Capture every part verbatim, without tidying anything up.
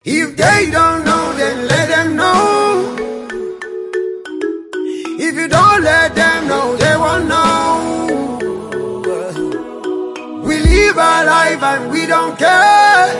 If they don't know, then let them know. If you don't let them know, they won't know. We live our life and we don't care.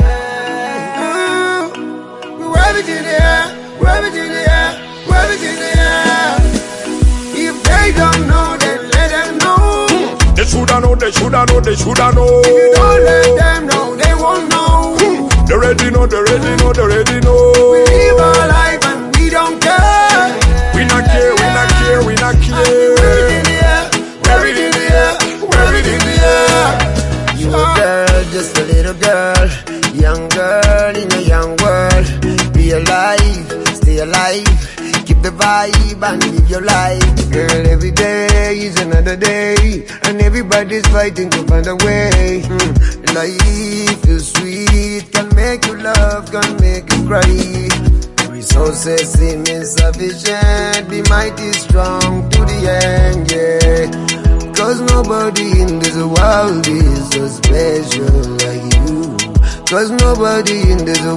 We're it in the air, we're it in the air, we're it in the air. If they don't know, then let them know. They shoulda know, they shoulda know, they shoulda know. If you don't let them know, they won't know. They ready know, they ready know, they ready know. We live our life and we don't care. We not care, we not care, we not care. We're it in the air, we're it in the air, we're it in the air. You a girl, just a little girl, young girl in a young world. Be alive, stay alive, keep the vibe and live your life. Girl, every day is another day, and everybody's fighting to find a way. mm. Life is sweet, can make you laugh, can make you cry. Resources seem insufficient, be mighty strong to the end, yeah. Cause nobody in this world is so special like you. Cause nobody in this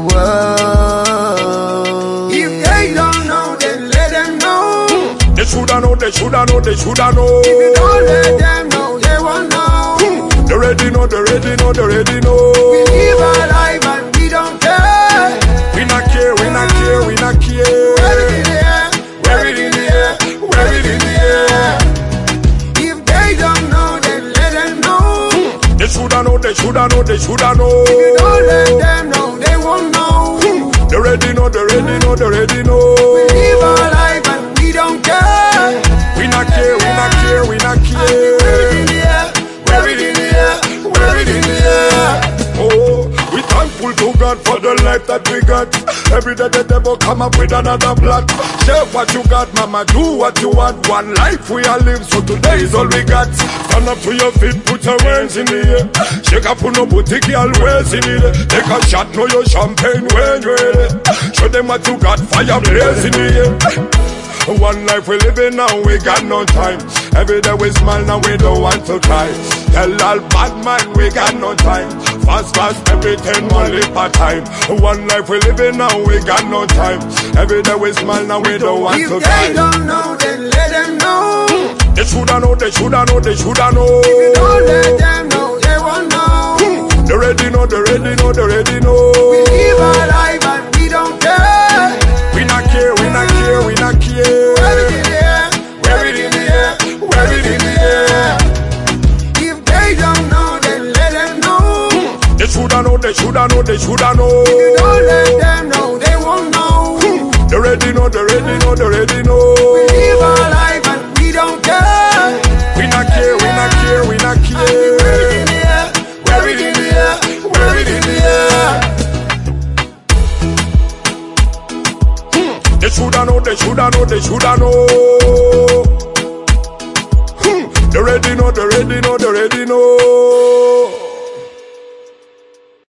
world. If they don't know, then let them know. They shoulda know, they shoulda know, they shoulda know. If you don't let them know, they won't know. They ready know, they ready know, they ready know. We live our life and we don't care. We not care, we not care, we not care. We're it in the air, we're it in the air, we're it in the air. If they don't know, then let them know. They shoulda know, they shoulda know, they shoulda know. If you don't let them know, they won't know. They ready know, they ready know, they ready know. We live our life and we don't care. We not care, we not care, we not care. We're it in the air, we're it in the air, we're it in the air. Oh, we thankful to God for the life that we got. Every day the devil come up with another plot. Share what you got, mama, do what you want. One life we all live, so today is all we got. Stand up to your feet, put your hands in the air. Shake up, put no boutique, y'all ways in it. Take a shot, know your champagne when you're ready. Show them what you got, fire blaze in the air. One life we living now, we got no time. Every day we smile, now we don't want to cry. Tell all bad man we got no time. Fast, fast, everything only part time. One life we living now, we got no time. Every day we smile, now we don't want If to they cry. don't know, then let them know. They shoulda know, they shoulda know, they shoulda know. If you don't let them know, they won't know. They ready know, they ready know, they ready know. We live our life and we don't care. We not care, we not care, we not care. We're it in the air, we're it in the air, we're it in the air. If they don't know, then let them know. They shoulda know, they shoulda know, they shoulda know. If you don't let them know, they won't know. They ready know, they ready know, they ready know. We live our life and we don't care. We not care, we not care, we not care. We're it in the air, we're it in the air, we're it in the air. They shoulda know, they shoulda know, they shoulda know. They ready know, they ready know, they ready know.